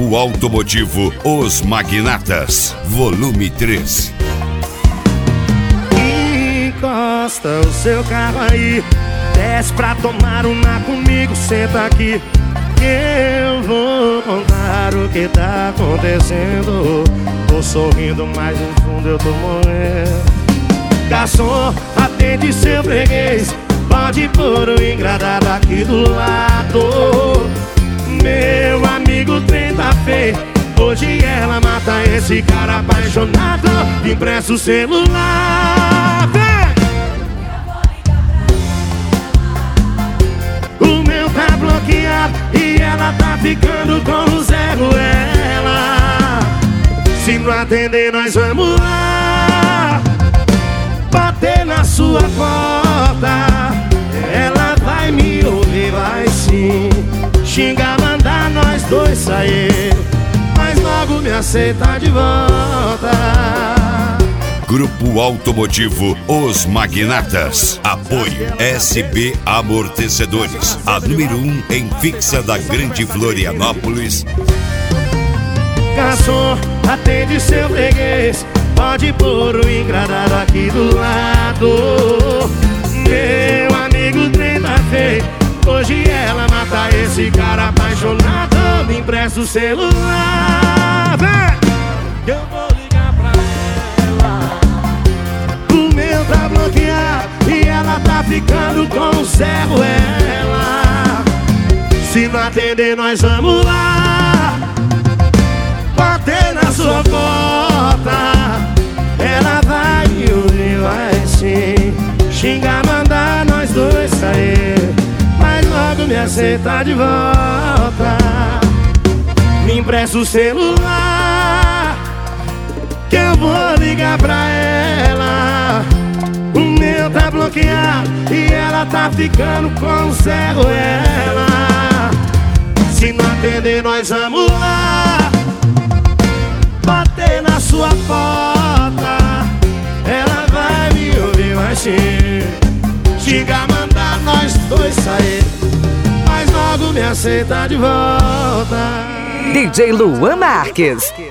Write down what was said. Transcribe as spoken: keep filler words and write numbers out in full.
Grupo Automotivo Os Magnatas, volume três. Encosta o seu carro aí, desce pra tomar uma comigo, senta aqui. Eu vou contar o que tá acontecendo. Tô sorrindo, mas no fundo eu tô morrendo. Garçom, atende seu freguês, pode pôr o engradado aqui do lado. Meu amigo, o trem tá feio, hoje ela mata esse cara apaixonado. Empresta o celular, vem! O meu tá bloqueado e ela tá ficando com o Zé Ruela. Se não atender, nós vamos lá bater na sua porta. Ela vai me ouvir, vai sim xingar, mandar nós dois sair, mas logo me aceitar de volta. Grupo Automotivo Os Magnatas. Apoio S B Amortecedores, a número um em fixa da Grande Florianópolis. Garçom, atende seu freguês, pode pôr o engradado aqui do lado. Meu amigo, o trem tá feio, hoje ela mata esse cara apaixonado. Me empresta o celular, vem! Eu vou ligar pra ela. O meu tá bloqueado e ela tá ficando com o Zé Ruela. Se não atender, nós vamos lá bater na sua porta. Ela vai me ouvir, vai sim xingar, mandar nós dois sair, mas logo me aceitar de volta. Me empresta o celular, que eu vou ligar pra ela. O meu tá bloqueado e ela tá ficando com o Zé Ruela. Se não atender, nós vamos lá bater na sua porta. Ela vai me ouvir, vai sim xingar, mandar nós dois sair, mas logo me aceitar de volta. D J Luan Marques.